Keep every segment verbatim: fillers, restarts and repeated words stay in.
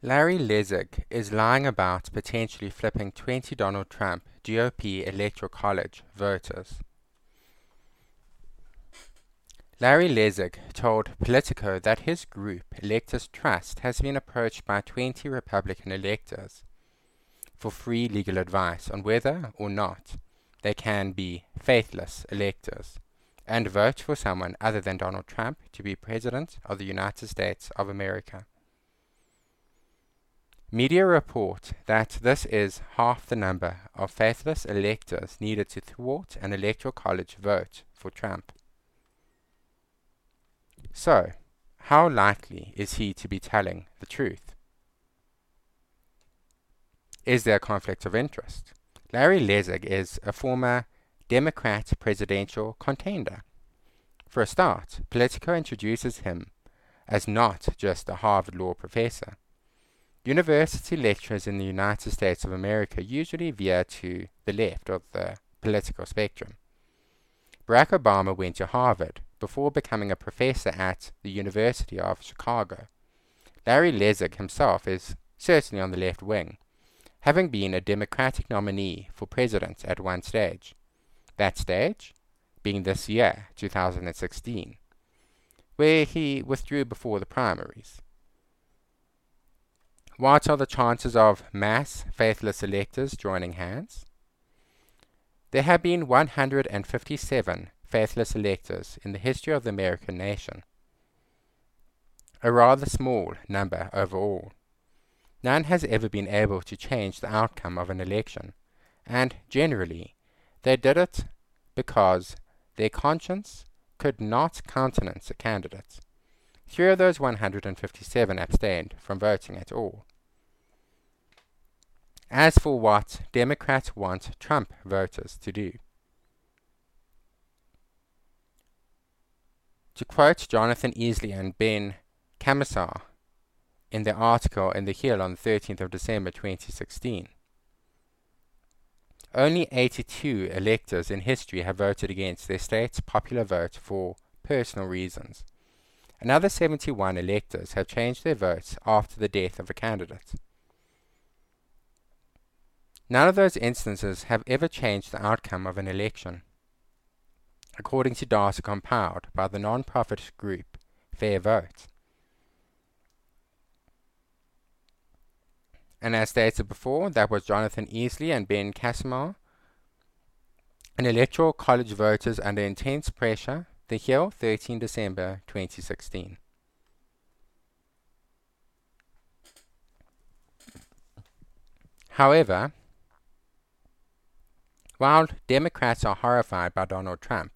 Larry Lessig is lying about potentially flipping twenty Donald Trump G O P Electoral College voters. Larry Lessig told Politico that his group, Electors Trust, has been approached by twenty Republican electors for free legal advice on whether or not they can be faithless electors and vote for someone other than Donald Trump to be President of the United States of America. Media report that this is half the number of faithless electors needed to thwart an electoral college vote for Trump. So, how likely is he to be telling the truth? Is there a conflict of interest? Larry Lessig is a former Democrat presidential contender. For a start, Politico introduces him as not just a Harvard law professor. University lecturers in the United States of America usually veer to the left of the political spectrum. Barack Obama went to Harvard before becoming a professor at the University of Chicago. Larry Lessig himself is certainly on the left wing, having been a Democratic nominee for president at one stage. That stage being this year, two thousand sixteen, where he withdrew before the primaries. What are the chances of mass faithless electors joining hands? There have been one hundred fifty-seven faithless electors in the history of the American nation, a rather small number overall. None has ever been able to change the outcome of an election, and generally they did it because their conscience could not countenance a candidate. Three of those one hundred fifty-seven abstained from voting at all. As for what Democrats want Trump voters to do, to quote Jonathan Easley and Ben Camisar in their article in The Hill on the thirteenth of December twenty sixteen, only eighty-two electors in history have voted against their state's popular vote for personal reasons. Another seventy-one electors have changed their votes after the death of a candidate. None of those instances have ever changed the outcome of an election, according to data compiled by the non-profit group Fair Vote. And as stated before, that was Jonathan Easley and Ben Camisar. An electoral college voters under intense pressure, The Hill, the thirteenth of December twenty sixteen. However, while Democrats are horrified by Donald Trump,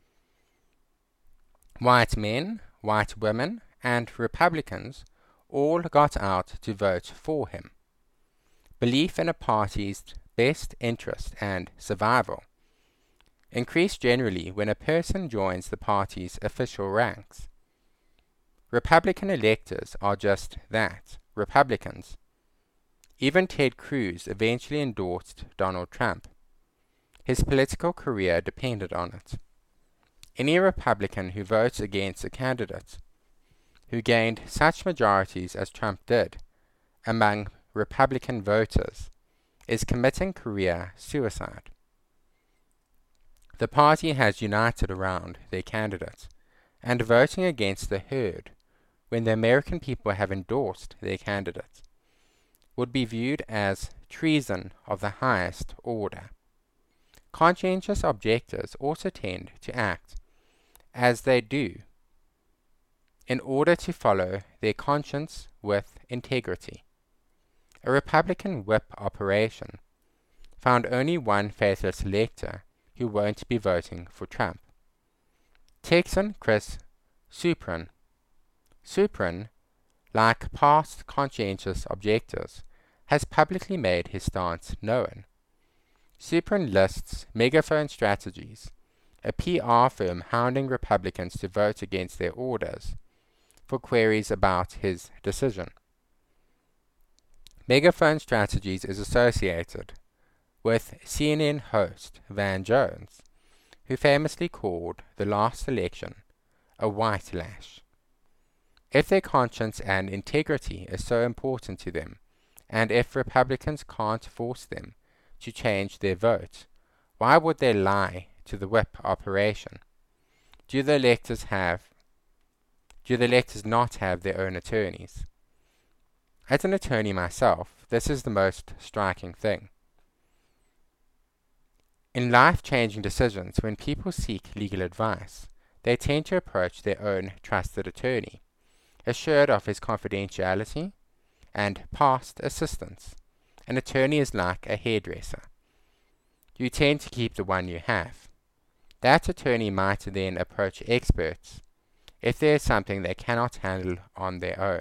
white men, white women, and Republicans all got out to vote for him. Belief in a party's best interest and survival increase generally when a person joins the party's official ranks. Republican electors are just that, Republicans. Even Ted Cruz eventually endorsed Donald Trump. His political career depended on it. Any Republican who votes against a candidate who gained such majorities as Trump did among Republican voters is committing career suicide. The party has united around their candidate, and voting against the herd when the American people have endorsed their candidate would be viewed as treason of the highest order. Conscientious objectors also tend to act as they do in order to follow their conscience with integrity. A Republican whip operation found only one faithless elector who won't be voting for Trump. Texan Chris Supran. Supran, like past conscientious objectors, has publicly made his stance known. Supran lists Megaphone Strategies, a P R firm hounding Republicans to vote against their orders, for queries about his decision. Megaphone Strategies is associated with C N N host Van Jones, who famously called the last election a white lash. If their conscience and integrity is so important to them, and if Republicans can't force them to change their vote, why would they lie to the whip operation? Do the electors have do the electors not have their own attorneys? As an attorney myself, this is the most striking thing. In life-changing decisions, when people seek legal advice, they tend to approach their own trusted attorney, assured of his confidentiality and past assistance. An attorney is like a hairdresser. You tend to keep the one you have. That attorney might then approach experts if there is something they cannot handle on their own.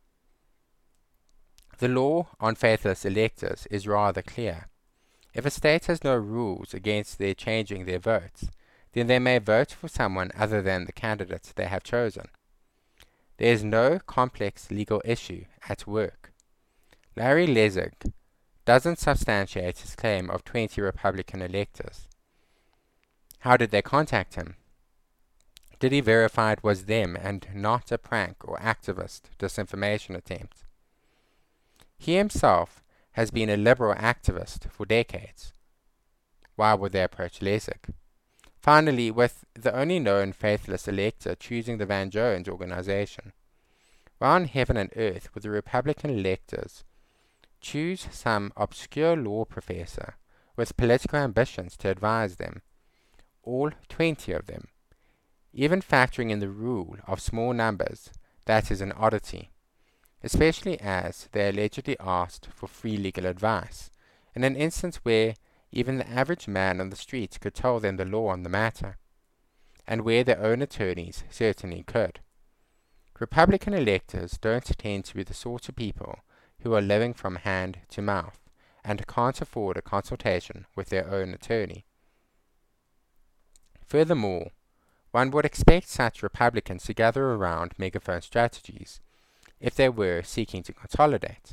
The law on faithless electors is rather clear. If a state has no rules against their changing their votes, then they may vote for someone other than the candidate they have chosen. There is no complex legal issue at work. Larry Lessig doesn't substantiate his claim of twenty Republican electors. How did they contact him? Did he verify it was them and not a prank or activist disinformation attempt? He himself has been a liberal activist for decades. Why would they approach Lessig? Finally, with the only known faithless elector choosing the Van Jones organization, why on heaven and earth would the Republican electors choose some obscure law professor with political ambitions to advise them, all twenty of them? Even factoring in the rule of small numbers, that is an oddity, especially as they allegedly asked for free legal advice, in an instance where even the average man on the street could tell them the law on the matter, and where their own attorneys certainly could. Republican electors don't tend to be the sort of people who are living from hand to mouth and can't afford a consultation with their own attorney. Furthermore, one would expect such Republicans to gather around megaphone strategies if they were seeking to consolidate.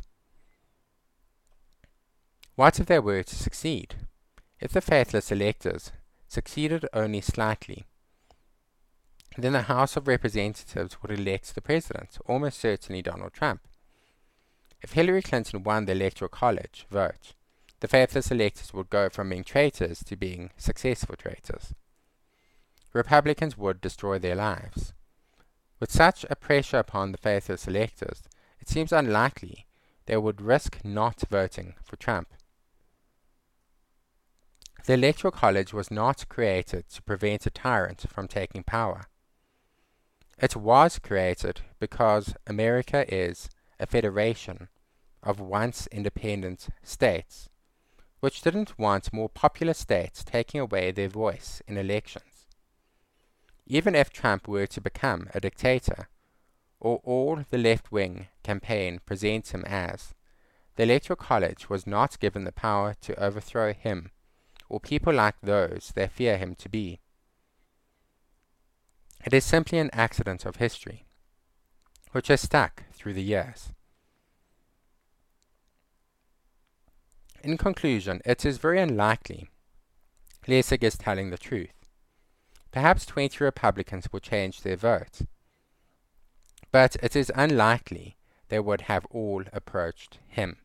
What if they were to succeed? If the faithless electors succeeded only slightly, then the House of Representatives would elect the president, almost certainly Donald Trump. If Hillary Clinton won the Electoral College vote, the faithless electors would go from being traitors to being successful traitors. Republicans would destroy their lives. With such a pressure upon the faithless electors, it seems unlikely they would risk not voting for Trump. The Electoral College was not created to prevent a tyrant from taking power. It was created because America is a federation of once independent states, which didn't want more popular states taking away their voice in elections. Even if Trump were to become a dictator, or all the left-wing campaign presents him as, the Electoral College was not given the power to overthrow him or people like those they fear him to be. It is simply an accident of history, which has stuck through the years. In conclusion, it is very unlikely Lessig is telling the truth. Perhaps twenty Republicans will change their vote, but it is unlikely they would have all approached him.